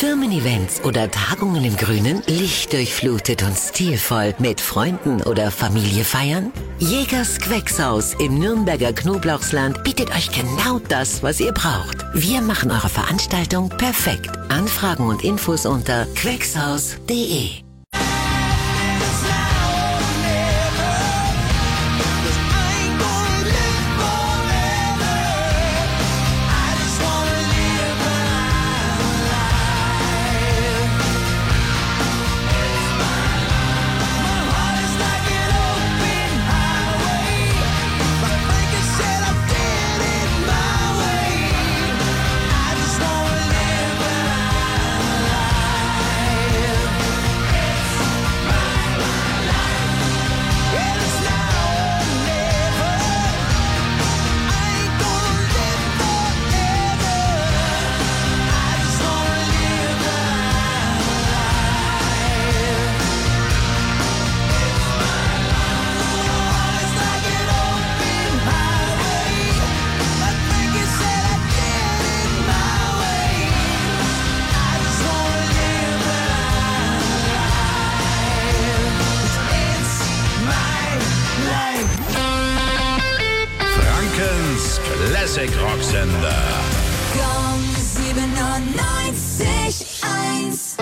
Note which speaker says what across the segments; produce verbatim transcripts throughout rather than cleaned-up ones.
Speaker 1: Firmen-Events oder Tagungen im Grünen? Lichtdurchflutet und stilvoll mit Freunden oder Familie feiern? Jägers Gewächshaus im Nürnberger Knoblauchsland bietet euch genau das, was ihr braucht. Wir machen eure Veranstaltung perfekt. Anfragen und Infos unter gewächshaus punkt de.
Speaker 2: Classic Rocksender.
Speaker 3: Gong siebenundneunzig eins.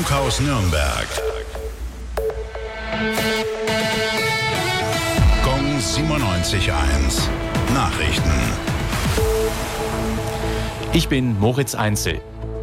Speaker 2: Funkhaus Nürnberg. Gong siebenundneunzig Komma eins. Nachrichten.
Speaker 4: Ich bin Moritz Einzel.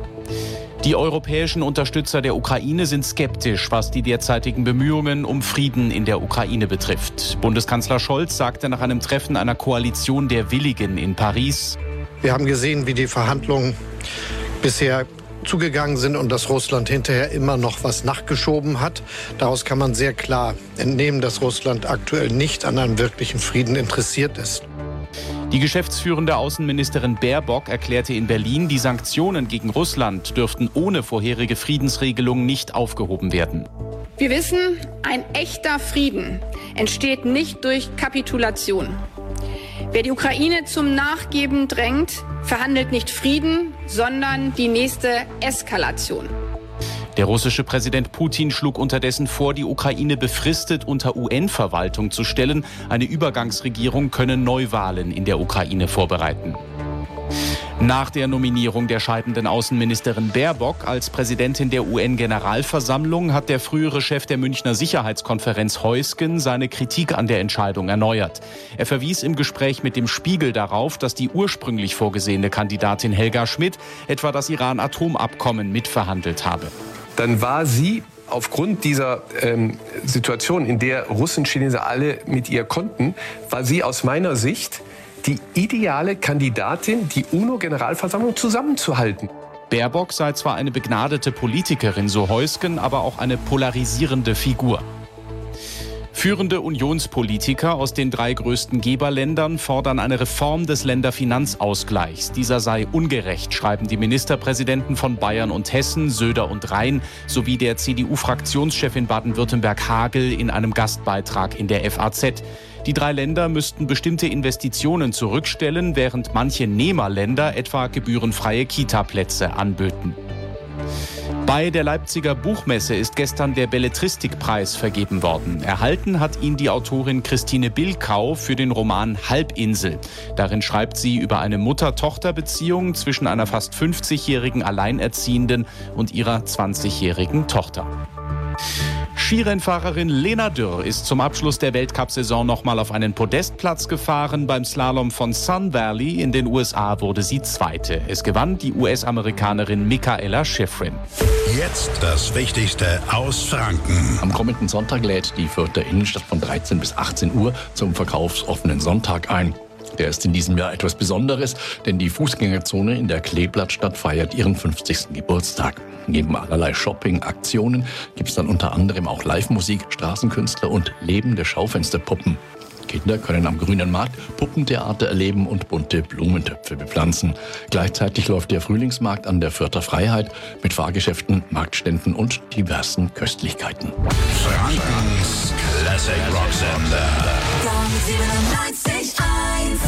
Speaker 4: Die europäischen Unterstützer der Ukraine sind skeptisch, was die derzeitigen Bemühungen um Frieden in der Ukraine betrifft. Bundeskanzler Scholz sagte nach einem Treffen einer Koalition der Willigen in Paris:
Speaker 5: Wir haben gesehen, wie die Verhandlungen bisher zugegangen sind und dass Russland hinterher immer noch was nachgeschoben hat. Daraus kann man sehr klar entnehmen, dass Russland aktuell nicht an einem wirklichen Frieden interessiert ist.
Speaker 4: Die geschäftsführende Außenministerin Baerbock erklärte in Berlin, die Sanktionen gegen Russland dürften ohne vorherige Friedensregelung nicht aufgehoben werden.
Speaker 6: Wir wissen, ein echter Frieden entsteht nicht durch Kapitulation. Wer die Ukraine zum Nachgeben drängt, verhandelt nicht Frieden, sondern die nächste Eskalation.
Speaker 4: Der russische Präsident Putin schlug unterdessen vor, die Ukraine befristet unter U N-Verwaltung zu stellen. Eine Übergangsregierung könne Neuwahlen in der Ukraine vorbereiten. Nach der Nominierung der scheidenden Außenministerin Baerbock als Präsidentin der U N-Generalversammlung hat der frühere Chef der Münchner Sicherheitskonferenz Heusgen seine Kritik an der Entscheidung erneuert. Er verwies im Gespräch mit dem Spiegel darauf, dass die ursprünglich vorgesehene Kandidatin Helga Schmidt etwa das Iran-Atomabkommen mitverhandelt habe.
Speaker 7: Dann war sie aufgrund dieser ähm, Situation, in der Russen, Chinesen alle mit ihr konnten, war sie aus meiner Sicht die ideale Kandidatin, die UNO-Generalversammlung zusammenzuhalten.
Speaker 4: Baerbock sei zwar eine begnadete Politikerin, so Heusgen, aber auch eine polarisierende Figur. Führende Unionspolitiker aus den drei größten Geberländern fordern eine Reform des Länderfinanzausgleichs. Dieser sei ungerecht, schreiben die Ministerpräsidenten von Bayern und Hessen, Söder und Rhein, sowie der C D U-Fraktionschefin Baden-Württemberg Hagel in einem Gastbeitrag in der F A Z. Die drei Länder müssten bestimmte Investitionen zurückstellen, während manche Nehmerländer etwa gebührenfreie Kita-Plätze anböten. Bei der Leipziger Buchmesse ist gestern der Belletristikpreis vergeben worden. Erhalten hat ihn die Autorin Christine Bilkau für den Roman Halbinsel. Darin schreibt sie über eine Mutter-Tochter-Beziehung zwischen einer fast fünfzigjährigen Alleinerziehenden und ihrer zwanzigjährigen Tochter. Skirennfahrerin Lena Dürr ist zum Abschluss der Weltcup-Saison nochmal auf einen Podestplatz gefahren. Beim Slalom von Sun Valley in den U S A wurde sie Zweite. Es gewann die U S-Amerikanerin Michaela Schifrin.
Speaker 2: Jetzt das Wichtigste aus Franken.
Speaker 8: Am kommenden Sonntag lädt die Fürther Innenstadt von dreizehn bis achtzehn Uhr zum verkaufsoffenen Sonntag ein. Der ist in diesem Jahr etwas Besonderes, denn die Fußgängerzone in der Kleeblattstadt feiert ihren fünfzigsten Geburtstag. Neben allerlei Shopping-Aktionen gibt es dann unter anderem auch Live-Musik, Straßenkünstler und lebende Schaufensterpuppen. Kinder können am Grünen Markt Puppentheater erleben und bunte Blumentöpfe bepflanzen. Gleichzeitig läuft der Frühlingsmarkt an der Fürther Freiheit mit Fahrgeschäften, Marktständen und diversen Köstlichkeiten.
Speaker 2: Frankens Classic Rock Sender.
Speaker 3: Gong siebenundneunzig Komma eins.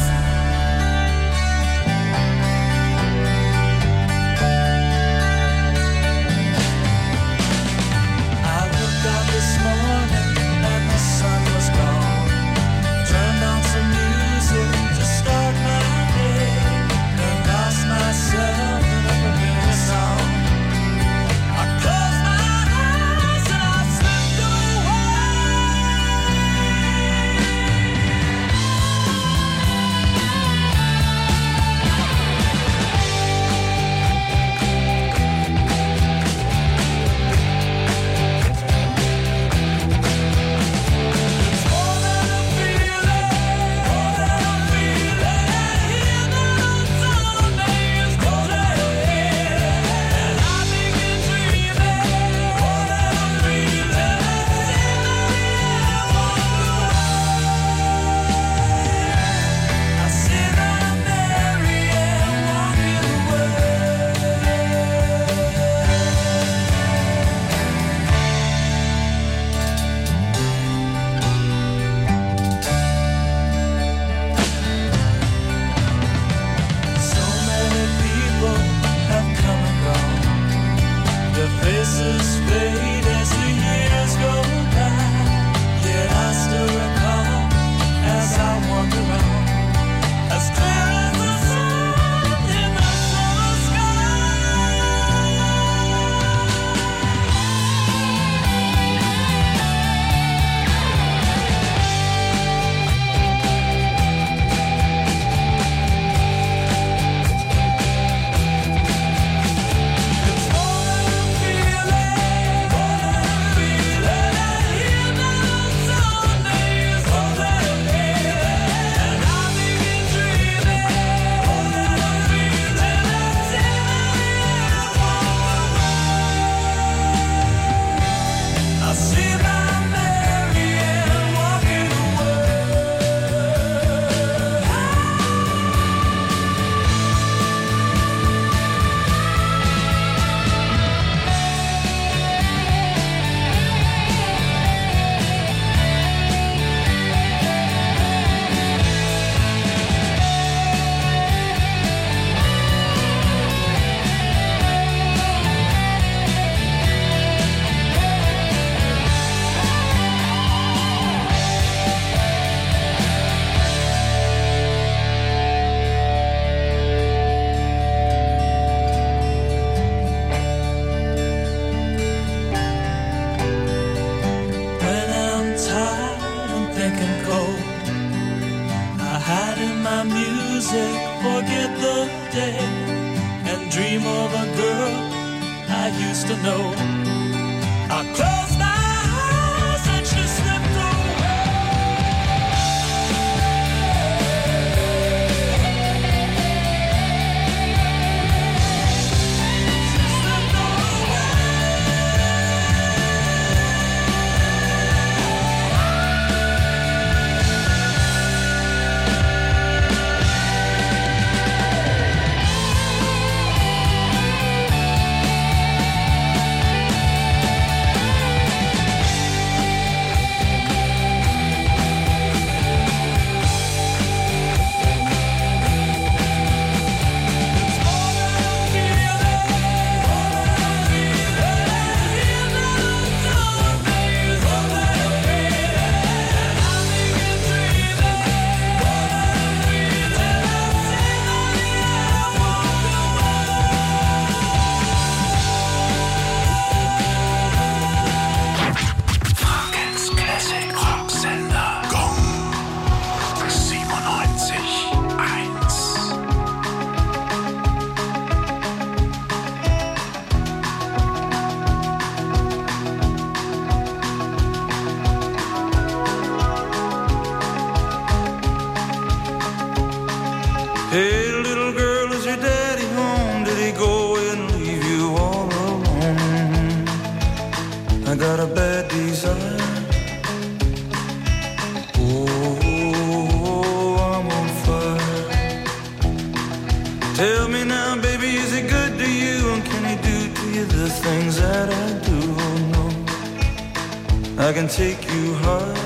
Speaker 9: music, forget the day, and dream of a girl I used to know. I close my eyes and she slipped away. She slipped
Speaker 10: Hey, little girl, is your daddy home? Did he go and leave you all alone? I got a bad desire. Oh, I'm on fire. Tell me now, baby, is he good to you? And can he do to you the things that I do? Oh, no, I can take you high.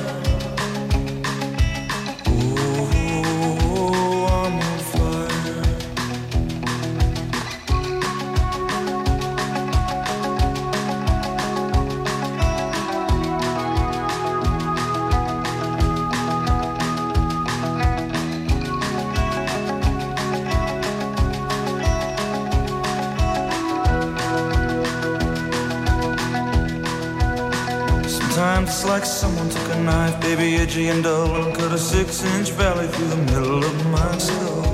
Speaker 10: Sometimes it's like someone took a knife, baby, edgy and dull, and cut a six-inch valley through the middle of my skull.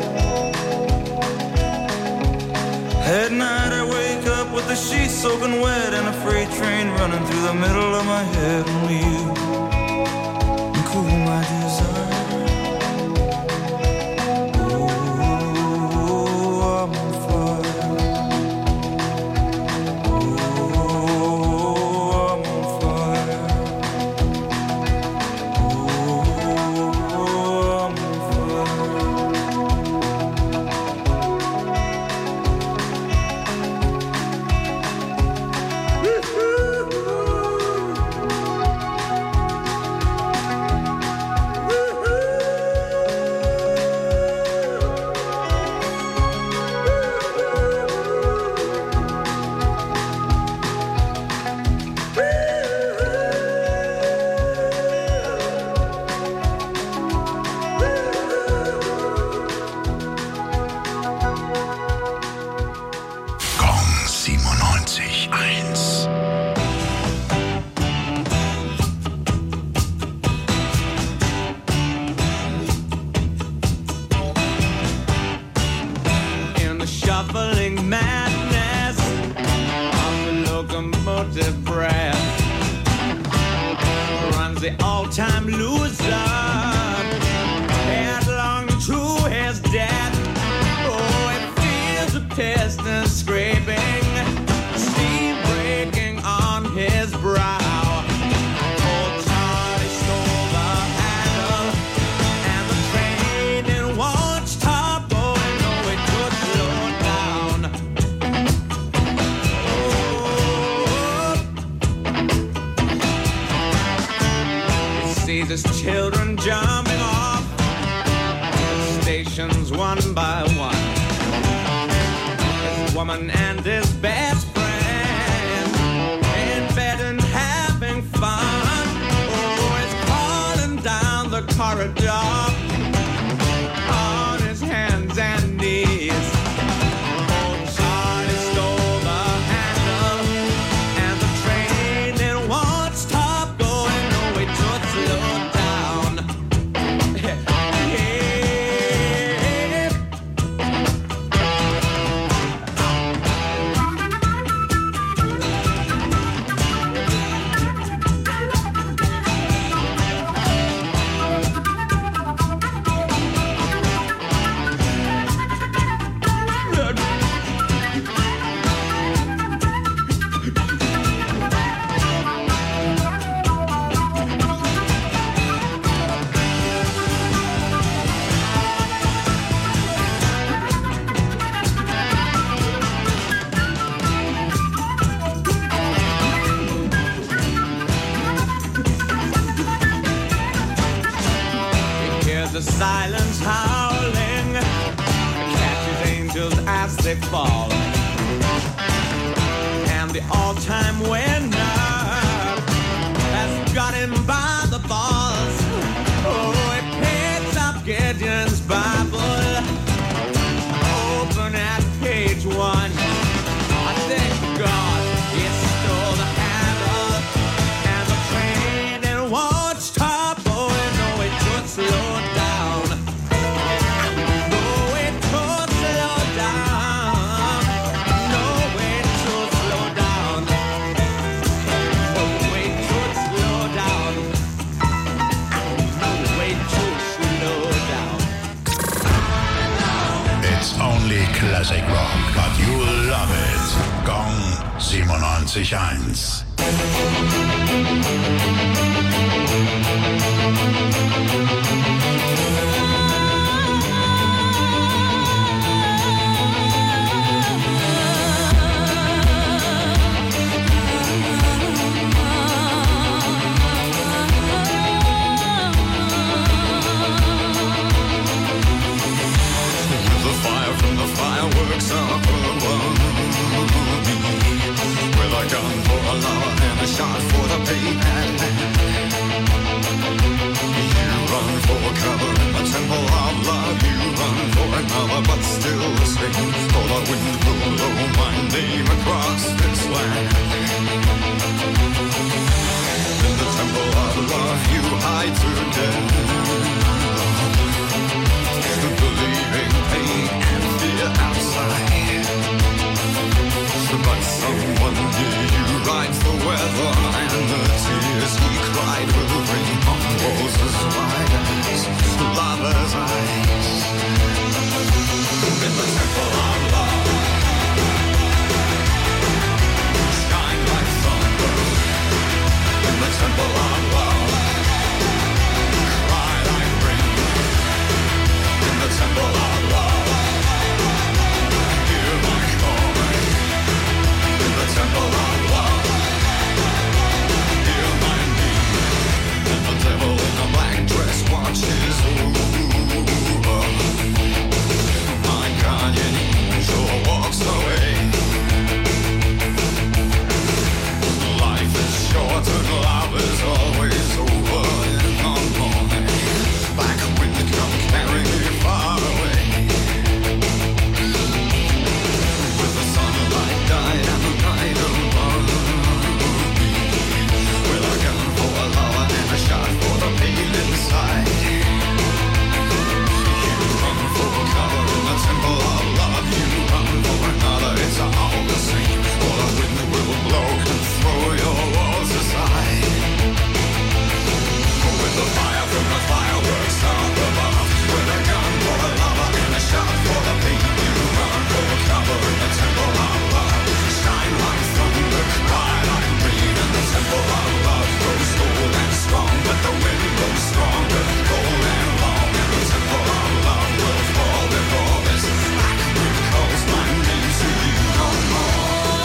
Speaker 10: At night I wake up with the sheets soaking wet and a freight train running through the middle of my head. Only you can cool my desire.
Speaker 11: Children jumping off stations one by one. His woman and his best friend in bed and having fun. Oh, he's crawling down the corridor on his hands and knees. Oh, Charlie stole the handle and the train it won't stop going. No, it just slow down. Hey, they fall. And the all-time winner has got him by the balls. Oh, he picks up Gideon's Bible, open at page one. I thank God he stole the handle, and the train it won't stop. Oh, no, it should slow down. No, it should slow down. No, it should slow down. Oh, it should slow down. No, it should slow down.
Speaker 2: It's only classic rock, but you'll love it. Gong siebenundneunzig eins.
Speaker 12: The fire from the fireworks up above me, with a gun for a lover and a shot for the paypal hand. You run for cover in the temple of love. You run for another, but still the same. For the wind will blow my name across this land. In the temple of love, you hide through death, believing pain and fear outside. But someone near you rides the weather, and the tears he cried will ring on walls as wide as lover's eyes. In the temple of love, shine like thunder. In the temple of love, cry like rain. In the temple of love, hear my calling. In the temple of love, hear my need. And the devil in a black dress watches over. My guardian angel walks away. Life is short and love is always over in the morning. Black wind come carry me far away. With the sunlight died and the night above me, with a gun for a lover and a shot for the pain inside. You run for cover in the temple of love. You run for another, it's all the same. For the wind will blow and throw your walls aside. With the fire from the fireworks up above, with a gun for a lover and a shot for the pain. You run for cover in the temple of love. Shine like thunder, cry like rain. In the temple of love grows cold and strong, but the wind blows stronger, cold and long. And the temple of love will fall before this black wind calls my name to you no more.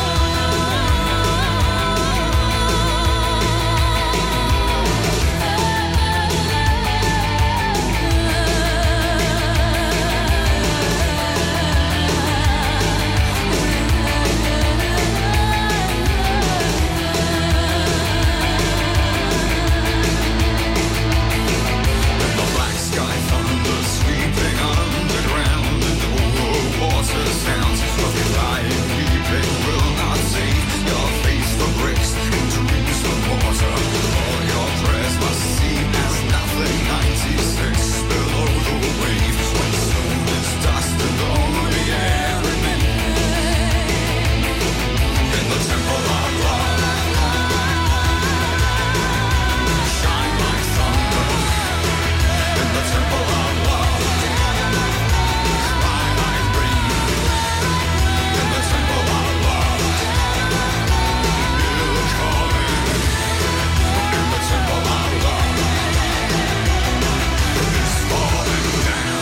Speaker 12: The black sky thunder sweeping underground, and the water sounds of crying weeping will not save your face for bricks and dreams for water. All your prayers must seem as nothing. ninety-six below the waves, when stone is dust and only air remains. In the temple of love, shine like thunder. In the temple of love, cry like rain. In the temple of love, hear the calling. In the temple of love, it's falling down.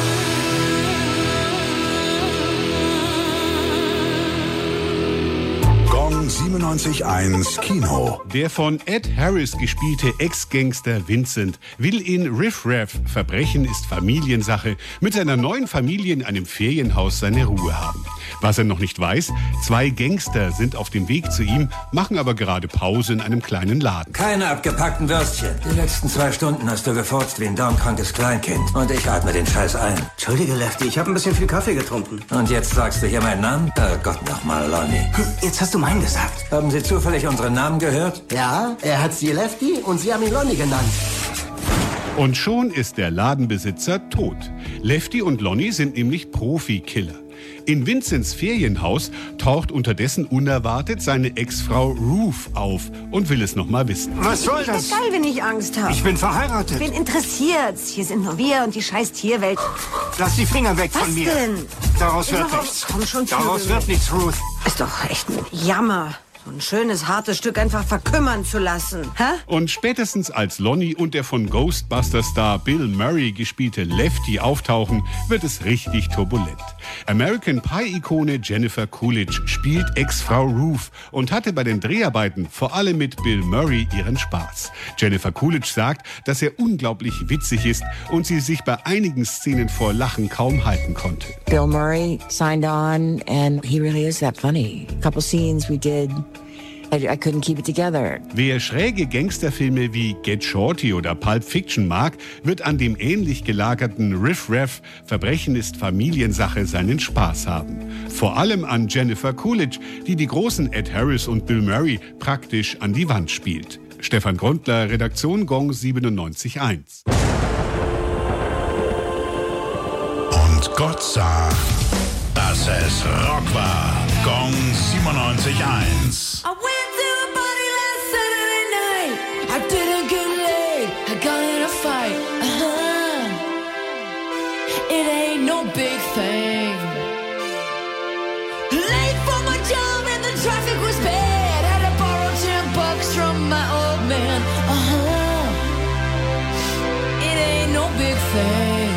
Speaker 2: Gong siebenundneunzig eins Kino.
Speaker 13: Der von Ed Harris gespielte Ex-Gangster Vincent will in Riff Raff, Verbrechen ist Familiensache, mit seiner neuen Familie in einem Ferienhaus seine Ruhe haben. Was er noch nicht weiß, zwei Gangster sind auf dem Weg zu ihm, machen aber gerade Pause in einem kleinen Laden.
Speaker 14: Keine abgepackten Würstchen. Die letzten zwei Stunden hast du gefurzt wie ein darmkrankes Kleinkind. Und ich atme den Scheiß ein.
Speaker 15: Entschuldige, Lefty, ich habe ein bisschen viel Kaffee getrunken.
Speaker 14: Und jetzt sagst du hier meinen Namen? Oh Gott, nochmal, Lonnie.
Speaker 15: Hm, jetzt hast du meinen gesagt.
Speaker 14: Haben Sie zufällig unseren Namen gehört?
Speaker 15: Ja, er hat sie Lefty und sie haben ihn Lonnie genannt.
Speaker 13: Und schon ist der Ladenbesitzer tot. Lefty und Lonnie sind nämlich Profikiller. In Vincents Ferienhaus taucht unterdessen unerwartet seine Ex-Frau Ruth auf und will es noch mal wissen.
Speaker 16: Was soll das?
Speaker 17: Ist geil, wenn ich Angst habe.
Speaker 16: Ich bin verheiratet.
Speaker 17: Wen interessiert's? Hier sind nur wir und die scheiß Tierwelt.
Speaker 16: Lass die Finger weg
Speaker 17: Was
Speaker 16: von mir.
Speaker 17: Was denn?
Speaker 16: Daraus wird
Speaker 17: Überhaupt-
Speaker 16: nichts.
Speaker 17: Komm schon,
Speaker 16: Daraus
Speaker 17: Vögel.
Speaker 16: wird nichts, Ruth.
Speaker 17: Ist doch echt ein Jammer. So ein schönes, hartes Stück einfach verkümmern zu lassen. Hä?
Speaker 13: Und spätestens als Lonnie und der von Ghostbuster-Star Bill Murray gespielte Lefty auftauchen, wird es richtig turbulent. American Pie-Ikone Jennifer Coolidge spielt Ex-Frau Ruth und hatte bei den Dreharbeiten vor allem mit Bill Murray ihren Spaß. Jennifer Coolidge sagt, dass er unglaublich witzig ist und sie sich bei einigen Szenen vor Lachen kaum halten konnte.
Speaker 18: Bill Murray signed on, and he really is that funny. A couple scenes we did, I, I couldn't keep it together.
Speaker 13: Wer schräge Gangsterfilme wie Get Shorty oder Pulp Fiction mag, wird an dem ähnlich gelagerten Riff Raff Verbrechen ist Familiensache seinen Spaß haben. Vor allem an Jennifer Coolidge, die die großen Ed Harris und Bill Murray praktisch an die Wand spielt. Stefan Grundler, Redaktion Gong siebenundneunzig Komma eins.
Speaker 2: Und Gott sah, dass es Rock war. Gong siebenundneunzig Komma eins.
Speaker 3: I went to a party last Saturday night. I didn't get laid. I got in a fight. Uh-huh. It ain't no big thing. Late for my job and the traffic was bad. Had to borrow ten bucks from my old man. Uh-huh. It ain't no big thing.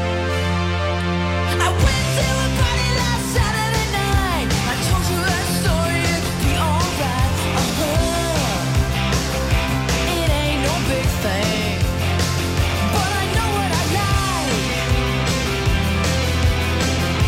Speaker 3: I went to a party last Saturday night. I told you that story, it'd be alright. Uh-huh. It ain't no big thing, but I know what I like.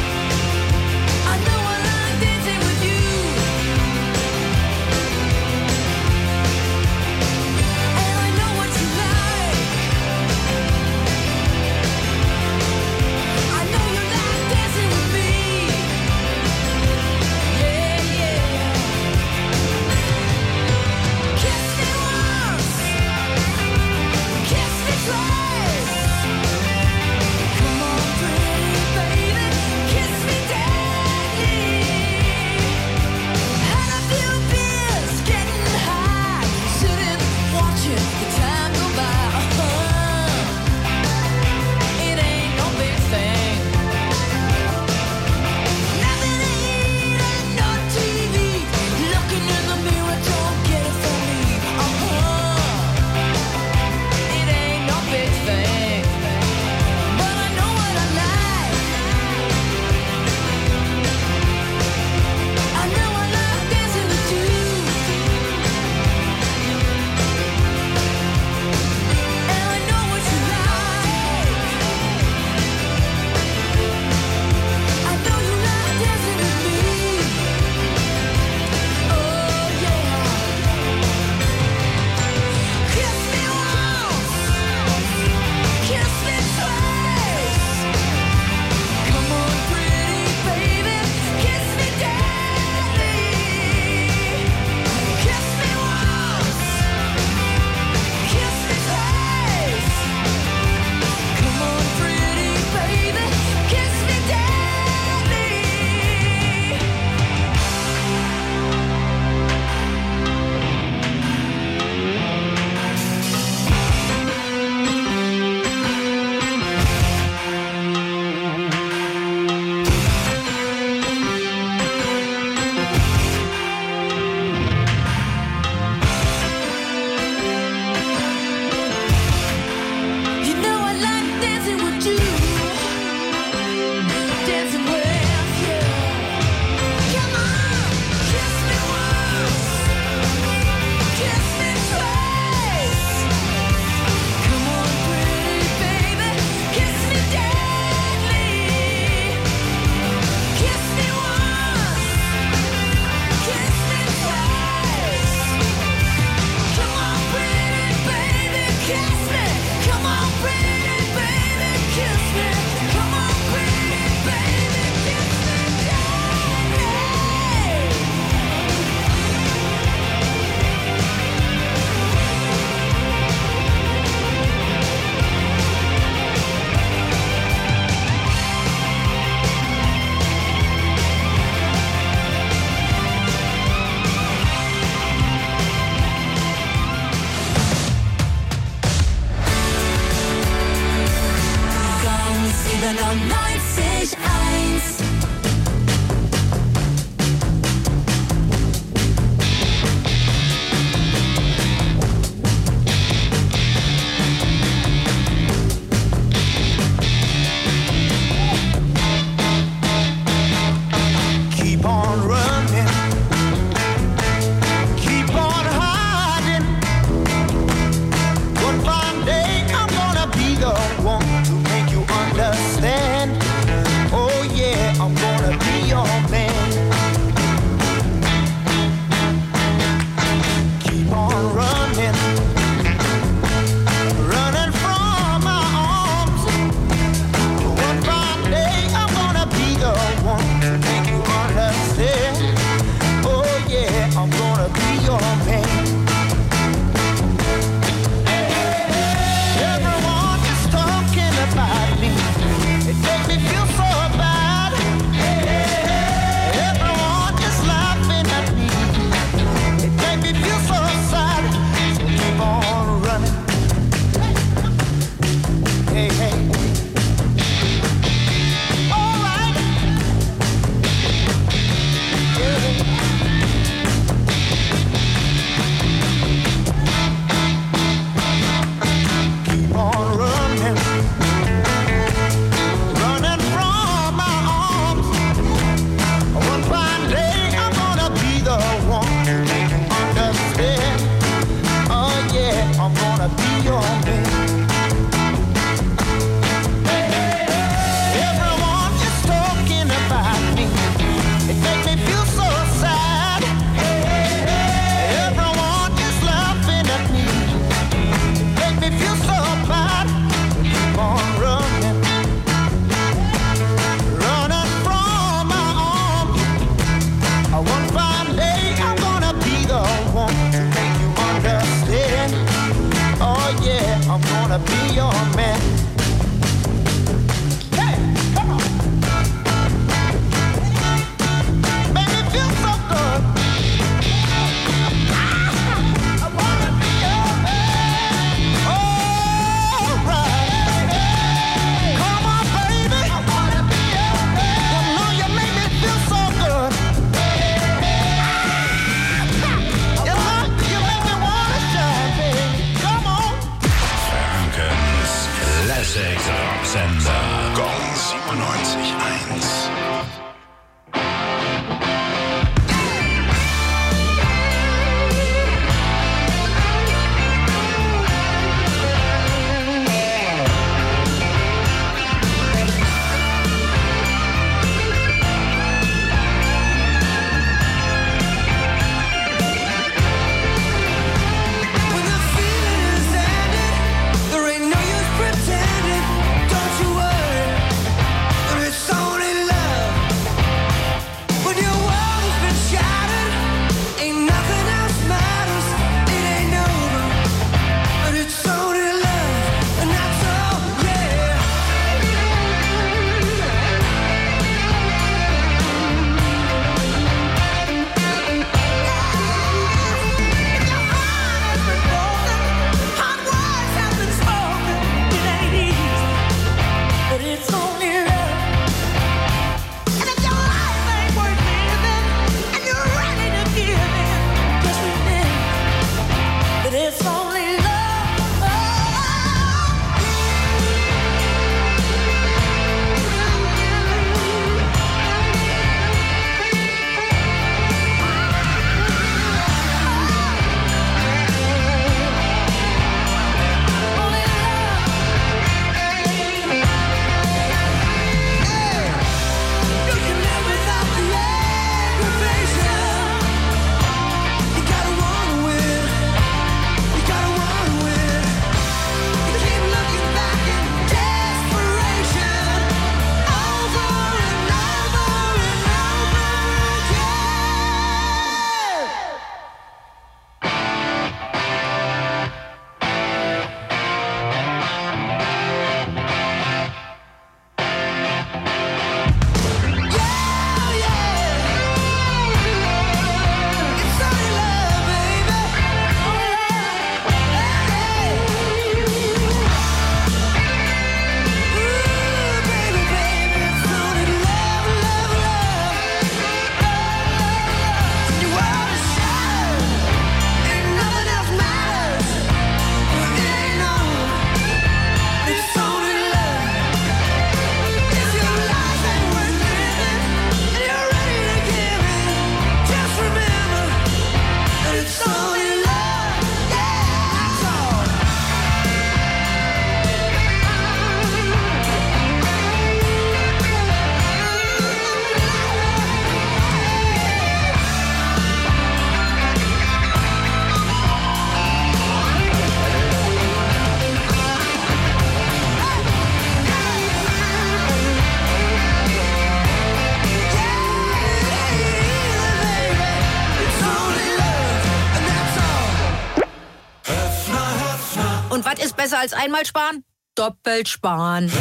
Speaker 17: Besser als einmal sparen? Doppelt sparen.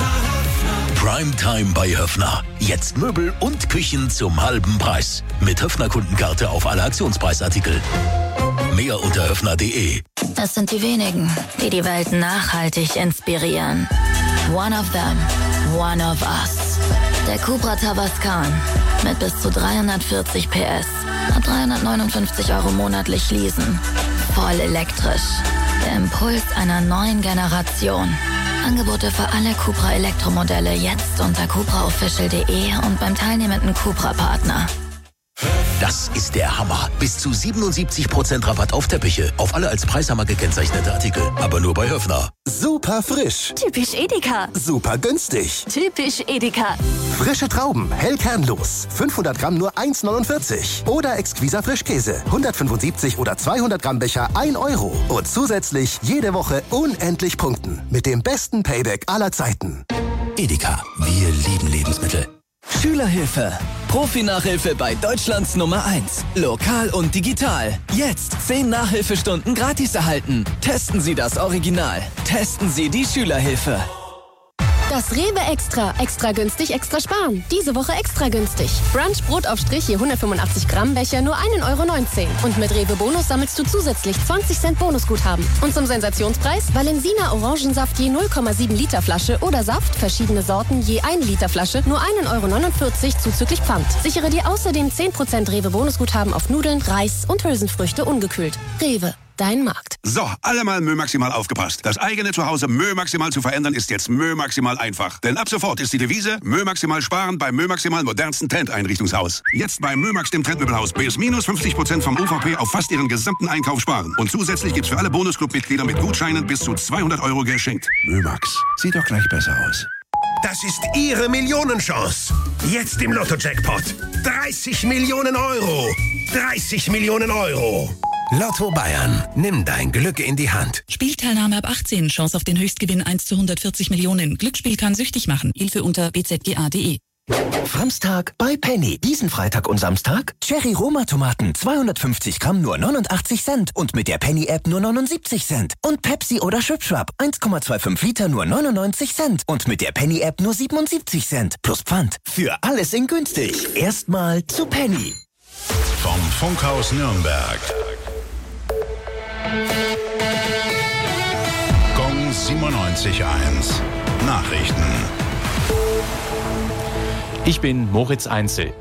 Speaker 19: Primetime bei Höffner. Jetzt Möbel und Küchen zum halben Preis. Mit Höffner-Kundenkarte auf alle Aktionspreisartikel. Mehr unter höffner punkt de.
Speaker 20: Das sind die wenigen, die die Welt nachhaltig inspirieren. One of them, one of us. Der Cupra Tavascan mit bis zu dreihundertvierzig P S hat dreihundertneunundfünfzig Euro monatlich leasen. Voll elektrisch. Der Impuls einer neuen Generation. Angebote für alle Cupra Elektromodelle jetzt unter cupra official punkt de und beim teilnehmenden Cupra-Partner.
Speaker 19: Das ist der Hammer. Bis zu siebenundsiebzig Prozent Rabatt auf Teppiche. Auf alle als Preishammer gekennzeichnete Artikel. Aber nur bei Höffner.
Speaker 21: Super frisch.
Speaker 22: Typisch Edeka.
Speaker 21: Super günstig.
Speaker 22: Typisch Edeka.
Speaker 21: Frische Trauben, hell kernlos. fünfhundert Gramm nur eins neunundvierzig. Oder Exquisa Frischkäse. hundertfünfundsiebzig oder zweihundert Gramm Becher ein Euro. Und zusätzlich jede Woche unendlich punkten. Mit dem besten Payback aller Zeiten.
Speaker 19: Edeka. Wir lieben Lebensmittel.
Speaker 23: Schülerhilfe. Profi-Nachhilfe bei Deutschlands Nummer eins. Lokal und digital. Jetzt zehn Nachhilfestunden gratis erhalten. Testen Sie das Original. Testen Sie die Schülerhilfe.
Speaker 24: Das Rewe Extra. Extra günstig, extra sparen. Diese Woche extra günstig. Brunch Brotaufstrich je hundertfünfundachtzig Gramm Becher nur ein Euro neunzehn. Und mit Rewe Bonus sammelst du zusätzlich zwanzig Cent Bonusguthaben. Und zum Sensationspreis Valensina Orangensaft je null Komma sieben Liter Flasche oder Saft, verschiedene Sorten je ein Liter Flasche, nur ein Euro neunundvierzig zuzüglich Pfand. Sichere dir außerdem zehn Prozent Rewe Bonusguthaben auf Nudeln, Reis und Hülsenfrüchte ungekühlt. Rewe. Dein Markt.
Speaker 25: So, alle mal Mö Maximal aufgepasst. Das eigene Zuhause Mö Maximal zu verändern ist jetzt Mö Maximal einfach. Denn ab sofort ist die Devise Mö Maximal sparen beim Mö Maximal modernsten Trend-Einrichtungshaus. Jetzt bei Mö Max dem Trendmöbelhaus bis minus fünfzig Prozent vom U V P auf fast ihren gesamten Einkauf sparen. Und zusätzlich gibt's für alle Bonusclub-Mitglieder mit Gutscheinen bis zu zweihundert Euro geschenkt.
Speaker 26: Mö Max. Sieht doch gleich besser aus.
Speaker 27: Das ist Ihre Millionenchance. Jetzt im Lotto-Jackpot. dreißig Millionen Euro. dreißig Millionen Euro.
Speaker 28: Lotto Bayern. Nimm dein Glück in die Hand.
Speaker 29: Spielteilnahme ab achtzehn. Chance auf den Höchstgewinn eins zu hundertvierzig Millionen. Glücksspiel kann süchtig machen. Hilfe unter b z g a punkt de.
Speaker 21: Samstag bei Penny. Diesen Freitag und Samstag Cherry Roma Tomaten zweihundertfünfzig Gramm nur neunundachtzig Cent und mit der Penny App nur neunundsiebzig Cent. Und Pepsi oder Schwipschwap eins Komma fünfundzwanzig Liter nur neunundneunzig Cent und mit der Penny App nur siebenundsiebzig Cent plus Pfand. Für alles in günstig. Erstmal zu Penny.
Speaker 2: Vom Funkhaus Nürnberg. Gong siebenundneunzig Komma eins. Nachrichten.
Speaker 4: Ich bin Moritz Einzel.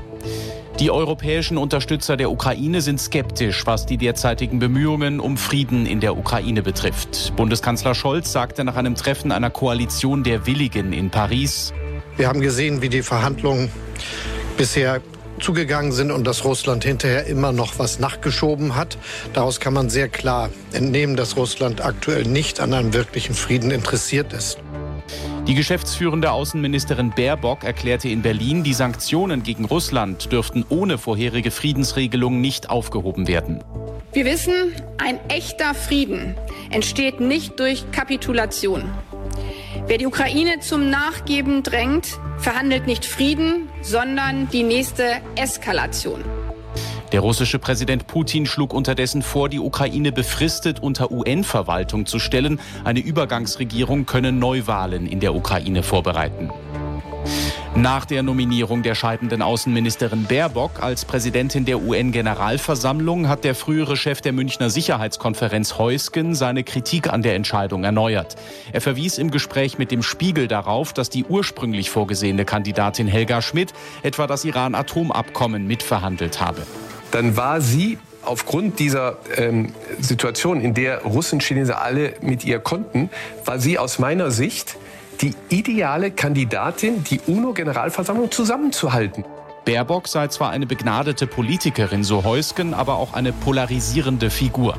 Speaker 4: Die europäischen Unterstützer der Ukraine sind skeptisch, was die derzeitigen Bemühungen um Frieden in der Ukraine betrifft. Bundeskanzler Scholz sagte nach einem Treffen einer Koalition der Willigen in Paris:
Speaker 5: Wir haben gesehen, wie die Verhandlungen bisher zugegangen sind und dass Russland hinterher immer noch was nachgeschoben hat. Daraus kann man sehr klar entnehmen, dass Russland aktuell nicht an einem wirklichen Frieden interessiert ist.
Speaker 4: Die geschäftsführende Außenministerin Baerbock erklärte in Berlin, die Sanktionen gegen Russland dürften ohne vorherige Friedensregelung nicht aufgehoben werden.
Speaker 6: Wir wissen, ein echter Frieden entsteht nicht durch Kapitulation. Wer die Ukraine zum Nachgeben drängt, verhandelt nicht Frieden, sondern die nächste Eskalation.
Speaker 4: Der russische Präsident Putin schlug unterdessen vor, die Ukraine befristet unter U N-Verwaltung zu stellen. Eine Übergangsregierung könne Neuwahlen in der Ukraine vorbereiten. Nach der Nominierung der scheidenden Außenministerin Baerbock als Präsidentin der U N-Generalversammlung hat der frühere Chef der Münchner Sicherheitskonferenz Heusgen seine Kritik an der Entscheidung erneuert. Er verwies im Gespräch mit dem Spiegel darauf, dass die ursprünglich vorgesehene Kandidatin Helga Schmidt etwa das Iran-Atomabkommen mitverhandelt habe.
Speaker 7: Dann war sie aufgrund dieser ähm, Situation, in der Russen, Chinesen alle mit ihr konnten, war sie aus meiner Sicht die ideale Kandidatin, die UNO-Generalversammlung zusammenzuhalten.
Speaker 4: Baerbock sei zwar eine begnadete Politikerin, so Heusgen, aber auch eine polarisierende Figur.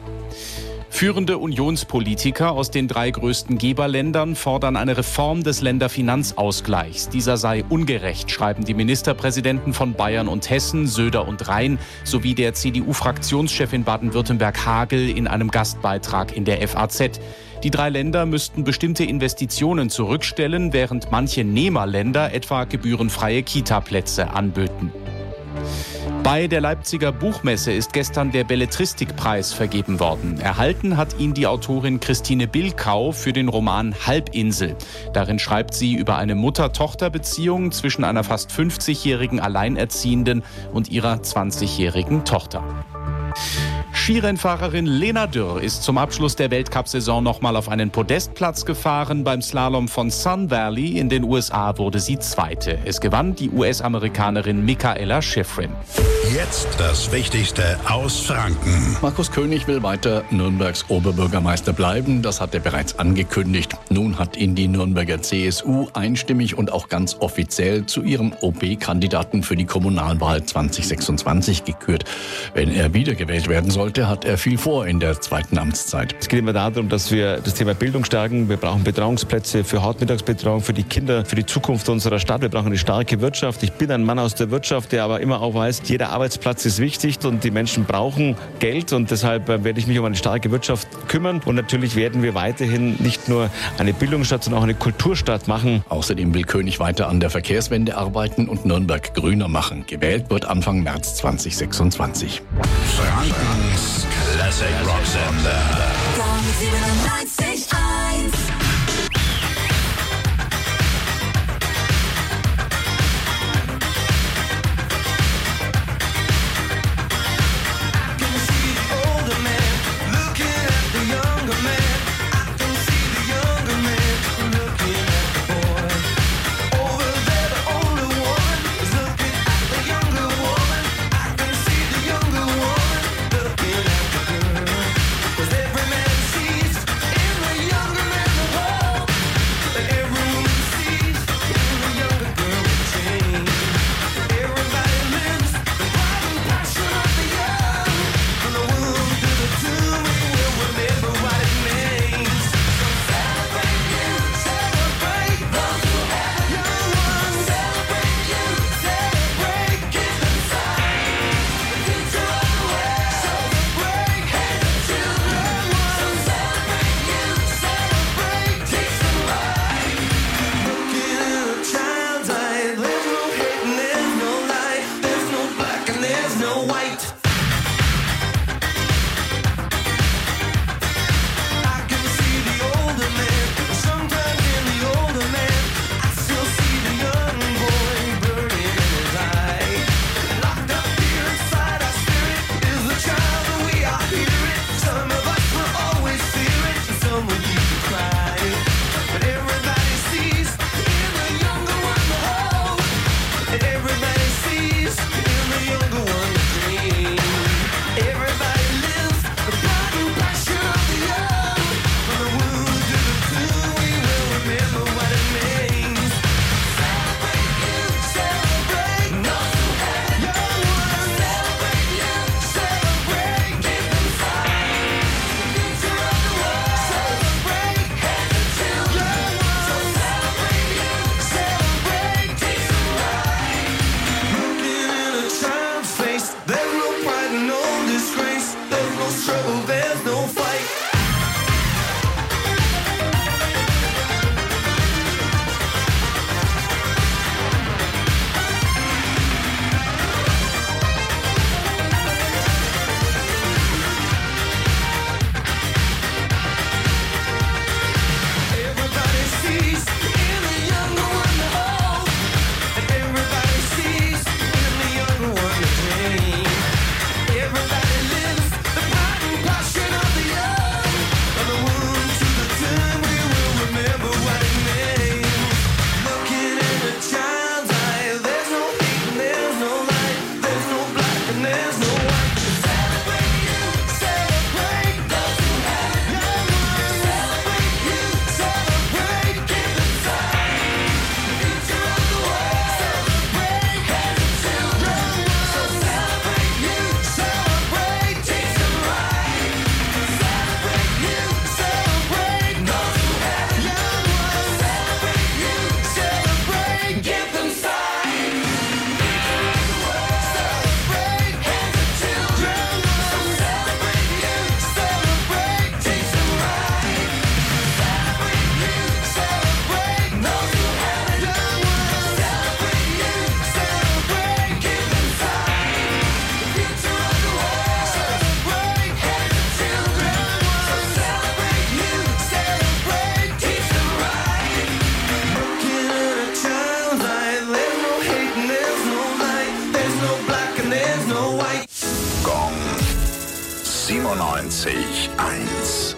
Speaker 4: Führende Unionspolitiker aus den drei größten Geberländern fordern eine Reform des Länderfinanzausgleichs. Dieser sei ungerecht, schreiben die Ministerpräsidenten von Bayern und Hessen, Söder und Rhein, sowie der C D U-Fraktionschef in Baden-Württemberg Hagel in einem Gastbeitrag in der F A Z. Die drei Länder müssten bestimmte Investitionen zurückstellen, während manche Nehmerländer etwa gebührenfreie Kita-Plätze anböten. Bei der Leipziger Buchmesse ist gestern der Belletristikpreis vergeben worden. Erhalten hat ihn die Autorin Christine Bilkau für den Roman Halbinsel. Darin schreibt sie über eine Mutter-Tochter-Beziehung zwischen einer fast fünfzigjährigen Alleinerziehenden und ihrer zwanzigjährigen Tochter. Skirennfahrerin Lena Dürr ist zum Abschluss der Weltcup-Saison nochmal auf einen Podestplatz gefahren. Beim Slalom von Sun Valley in den U S A wurde sie Zweite. Es gewann die U S-Amerikanerin Mikaela Shiffrin.
Speaker 2: Jetzt das Wichtigste aus Franken.
Speaker 1: Markus König will weiter Nürnbergs Oberbürgermeister bleiben. Das hat er bereits angekündigt. Nun hat ihn die Nürnberger C S U einstimmig und auch ganz offiziell zu ihrem O B-Kandidaten für die Kommunalwahl zwanzig sechsundzwanzig gekürt. Wenn er wiedergewählt werden sollte, hat er viel vor in der zweiten Amtszeit.
Speaker 8: Es geht immer darum, dass wir das Thema Bildung stärken. Wir brauchen Betreuungsplätze für Hauptmittagsbetreuung für die Kinder, für die Zukunft unserer Stadt. Wir brauchen eine starke Wirtschaft. Ich bin ein Mann aus der Wirtschaft, der aber immer auch weiß, jeder Arbeitsplatz ist wichtig und die Menschen brauchen Geld und deshalb werde ich mich um eine starke Wirtschaft kümmern. Und natürlich werden wir weiterhin nicht nur eine Bildungsstadt, sondern auch eine Kulturstadt machen.
Speaker 1: Außerdem will König weiter an der Verkehrswende arbeiten und Nürnberg grüner machen. Gewählt wird Anfang März zwanzig sechsundzwanzig.
Speaker 2: Frankens Classic Rock Sender.
Speaker 3: Gong siebenundneunzig Komma eins. Everybody sees in the younger one the dream.
Speaker 2: siebenundneunzig eins.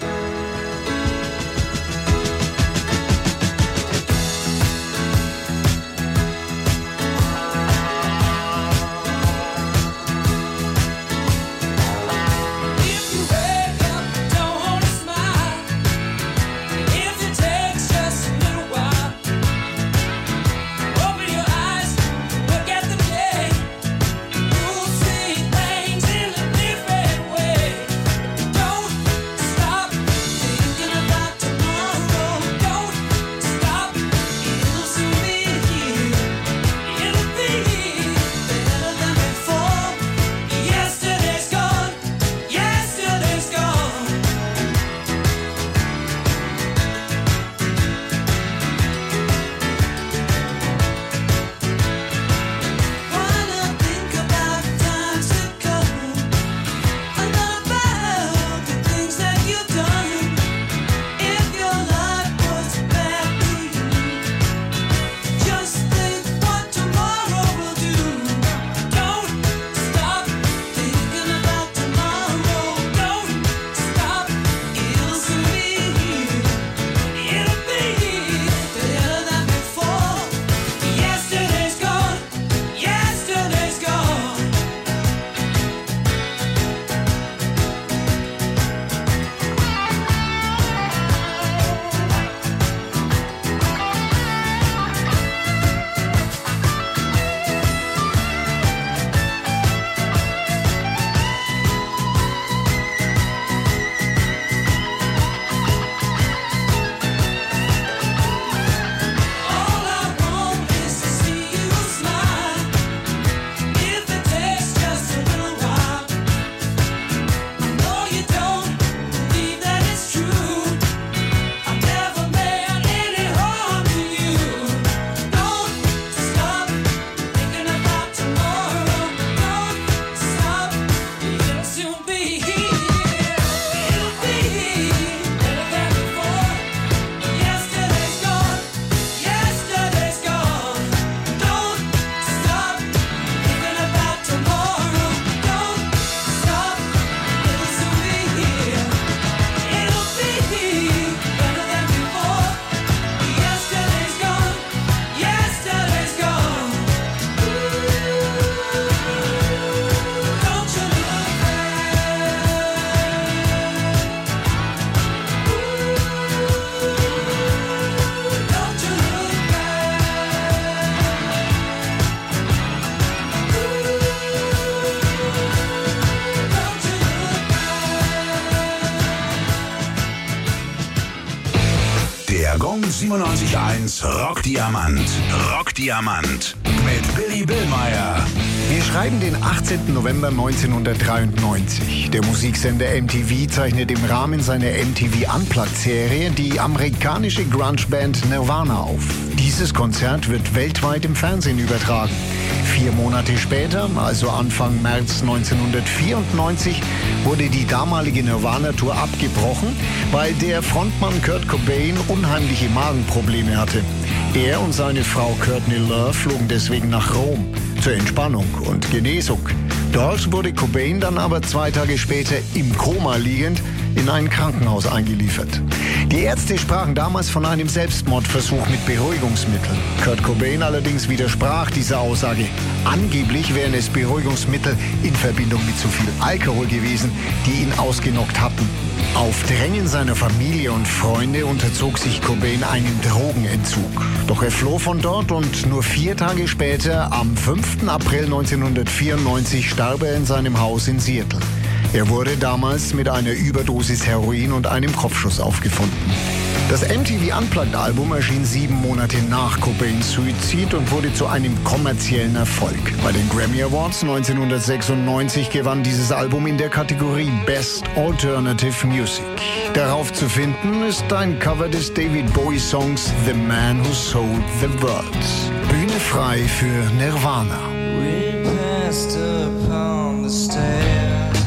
Speaker 2: Der Gong siebenundneunzig eins Rockdiamant. Rockdiamant mit Billy Billmeyer.
Speaker 9: Wir schreiben den achtzehnten November neunzehnhundertdreiundneunzig. Der Musiksender M T V zeichnet im Rahmen seiner M T V Unplugged-Serie die amerikanische Grunge-Band Nirvana auf. Dieses Konzert wird weltweit im Fernsehen übertragen. Vier Monate später, also Anfang März neunzehnhundertvierundneunzig, wurde die damalige Nirvana-Tour abgebrochen, weil der Frontmann Kurt Cobain unheimliche Magenprobleme hatte. Er und seine Frau Courtney Love flogen deswegen nach Rom zur Entspannung und Genesung. Dort wurde Cobain dann aber zwei Tage später im Koma liegend in ein Krankenhaus eingeliefert. Die Ärzte sprachen damals von einem Selbstmordversuch mit Beruhigungsmitteln. Kurt Cobain allerdings widersprach dieser Aussage. Angeblich wären es Beruhigungsmittel in Verbindung mit zu viel Alkohol gewesen, die ihn ausgenockt hatten. Auf Drängen seiner Familie und Freunde unterzog sich Cobain einem Drogenentzug. Doch er floh von dort und nur vier Tage später, am fünften April neunzehnhundertvierundneunzig, starb er in seinem Haus in Seattle. Er wurde damals mit einer Überdosis Heroin und einem Kopfschuss aufgefunden. Das M T V Unplugged-Album erschien sieben Monate nach Cobains Suizid und wurde zu einem kommerziellen Erfolg. Bei den Grammy Awards neunzehnhundertsechsundneunzig gewann dieses Album in der Kategorie Best Alternative Music. Darauf zu finden ist ein Cover des David Bowie-Songs The Man Who Sold the World. Bühne frei für Nirvana.
Speaker 10: We passed upon the stairs,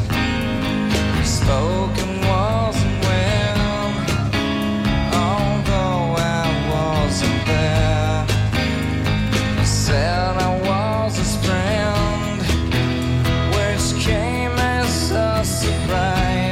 Speaker 10: spoken wasn't well, although I wasn't there. Said I was his friend, which came as a surprise.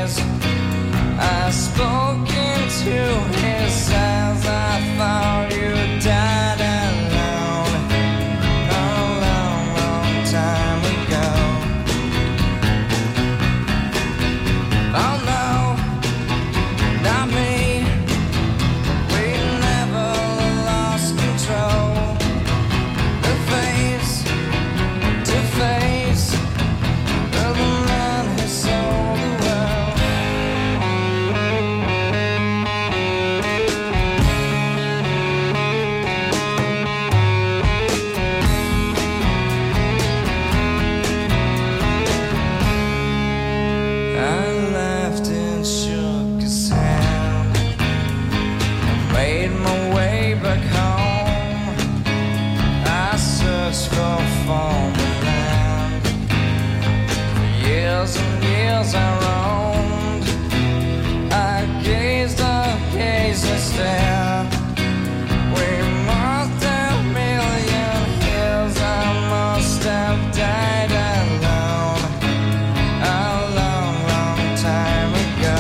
Speaker 10: years and years I roamed. I gazed, I gazed and stared. We must have million years. I must have died alone a long, long time ago.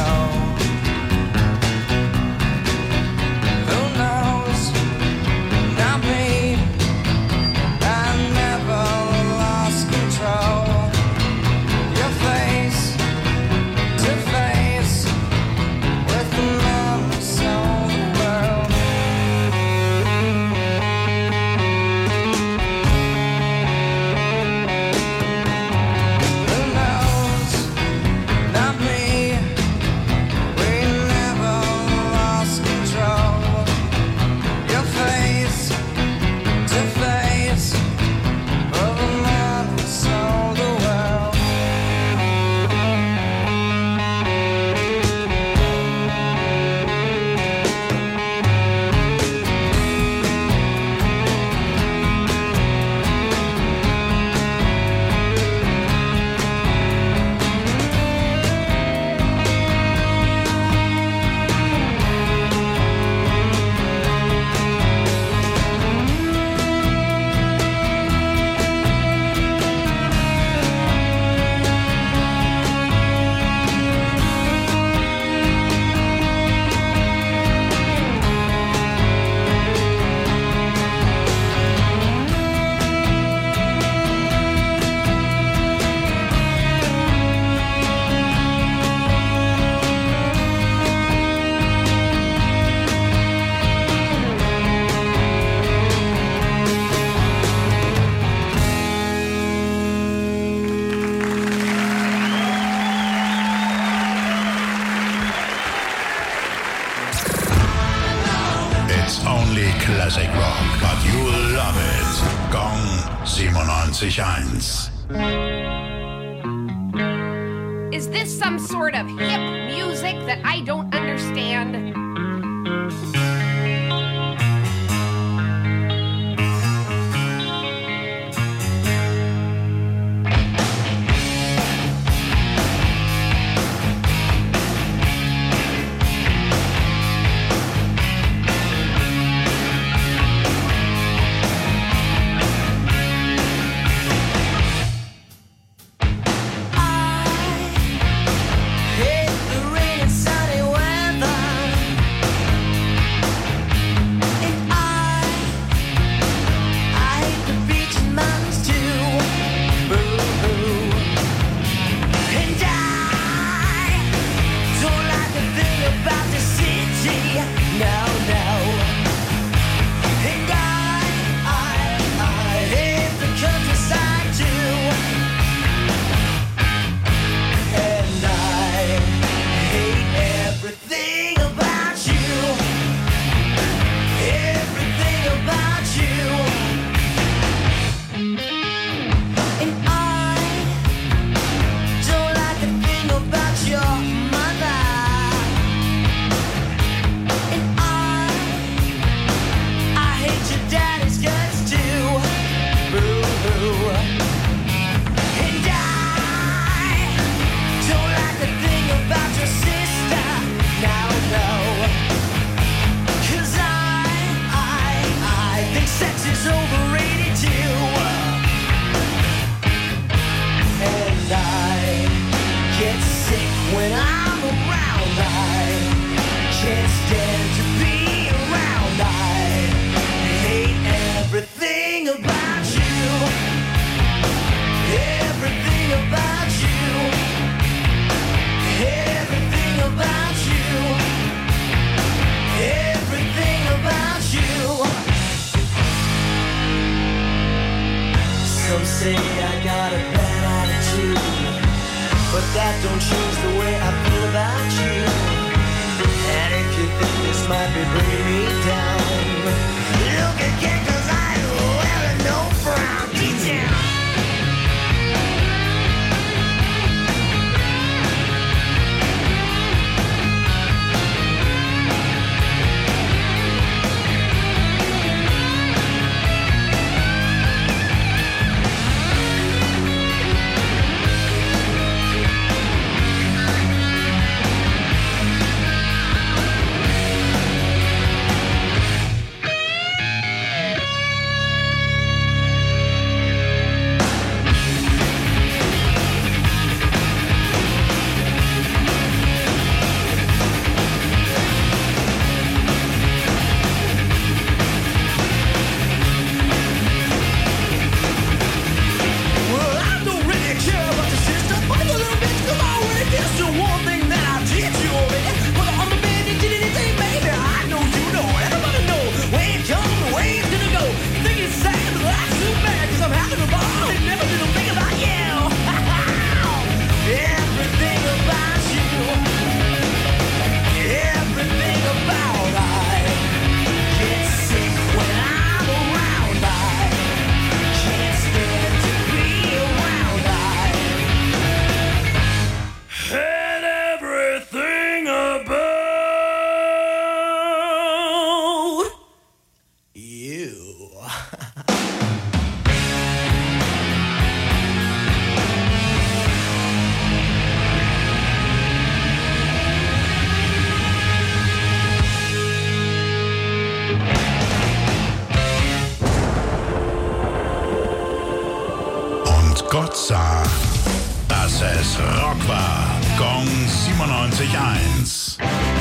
Speaker 10: Who knows? Not me. I never lost control. Your face to face with the love of the world. Who knows? Not me. We never lost control. Your face to face with the love of the world.
Speaker 2: It's only classic rock, but you'll love it. Gong siebenundneunzig eins.
Speaker 11: Is this some sort of hip music that I don't understand?
Speaker 10: Hate the rain and sunny weather. And I, I hate the beach and mountains too. Boo-hoo. And I don't like the thing about the city. No, no. And I, I, I hate the countryside too. And I hate everything about you. Everything about you. And I don't like a thing about your mother. And I, I hate your daddy's guts too. Boo-hoo. And I don't like the thing about your sister. No, no. 'Cause I, I, I think sex is overrated too. And I get sick when I'm around. I can't stand to be around. I hate everything about you. Everything about you. Everything about you. Everything about you. Some say I got a bad attitude, but that don't change the way I feel about you. And if you think this might be bringing me down, look again, 'cause I wear no frown. Deep down.
Speaker 2: Und Gott sah, dass es Rock war. Gong siebenundneunzig eins.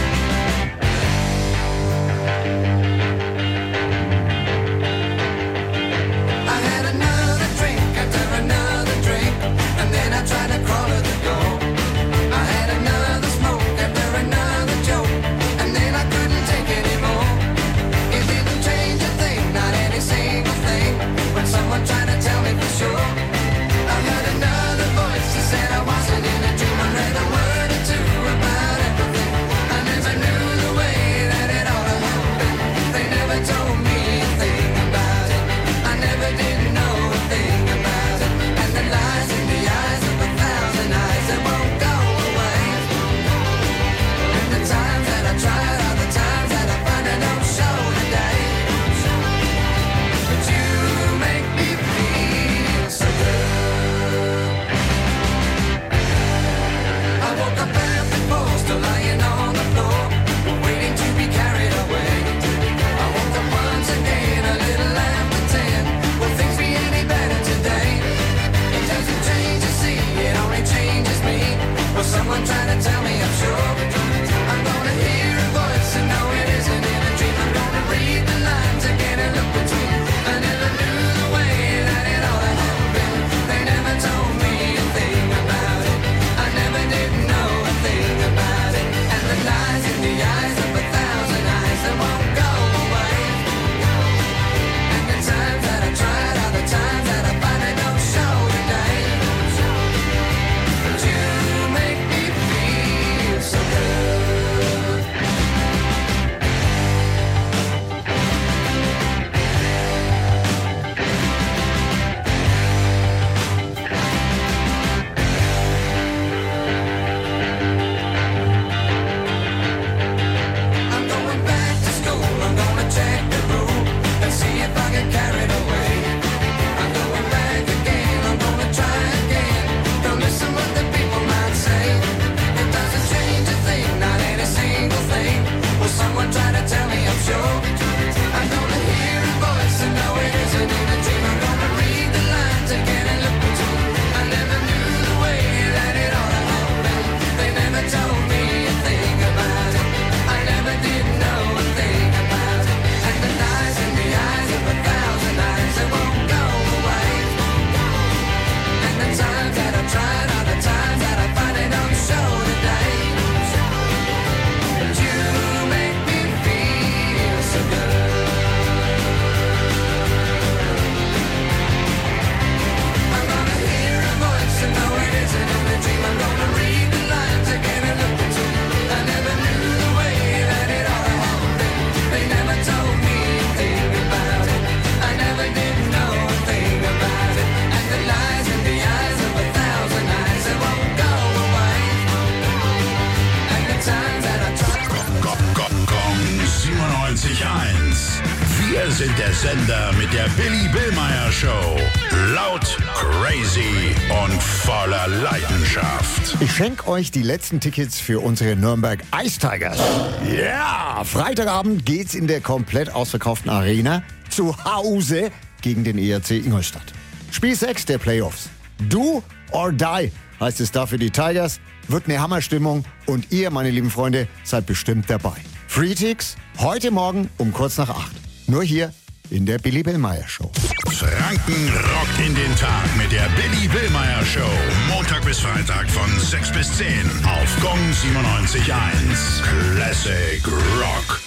Speaker 2: Wir sind der Sender mit der Billy Billmeyer Show. Laut, crazy und voller Leidenschaft.
Speaker 9: Ich schenke euch die letzten Tickets für unsere Nürnberg Ice Tigers. Ja, yeah! Freitagabend geht's in der komplett ausverkauften Arena zu Hause gegen den E R C Ingolstadt. Spiel sechs der Playoffs. Do or die heißt es da für die Tigers. Wird eine Hammerstimmung und ihr, meine lieben Freunde, seid bestimmt dabei. Free Tickets heute Morgen um kurz nach acht. Nur hier in der Billy Billmeyer Show.
Speaker 2: Franken rockt in den Tag mit der Billy Billmeyer Show. Montag bis Freitag von sechs bis zehn auf Gong siebenundneunzig eins. Classic Rock.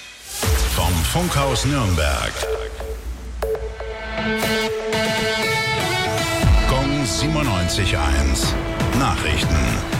Speaker 2: Vom Funkhaus Nürnberg. Gong siebenundneunzig eins. Nachrichten.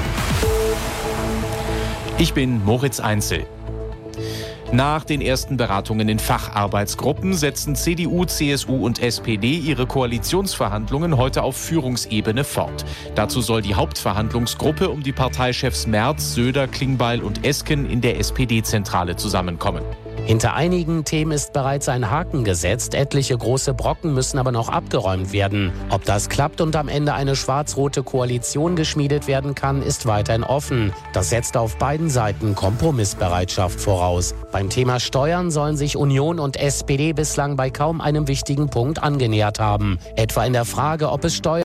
Speaker 4: Ich bin Moritz Einzel. Nach den ersten Beratungen in Facharbeitsgruppen setzen C D U, C S U und S P D ihre Koalitionsverhandlungen heute auf Führungsebene fort. Dazu soll die Hauptverhandlungsgruppe um die Parteichefs Merz, Söder, Klingbeil und Esken in der S P D-Zentrale zusammenkommen.
Speaker 12: Hinter einigen Themen ist bereits ein Haken gesetzt. Etliche große Brocken müssen aber noch abgeräumt werden. Ob das klappt und am Ende eine schwarz-rote Koalition geschmiedet werden kann, ist weiterhin offen. Das setzt auf beiden Seiten Kompromissbereitschaft voraus. Beim Thema Steuern sollen sich Union und S P D bislang bei kaum einem wichtigen Punkt angenähert haben. Etwa in der Frage, ob es Steuern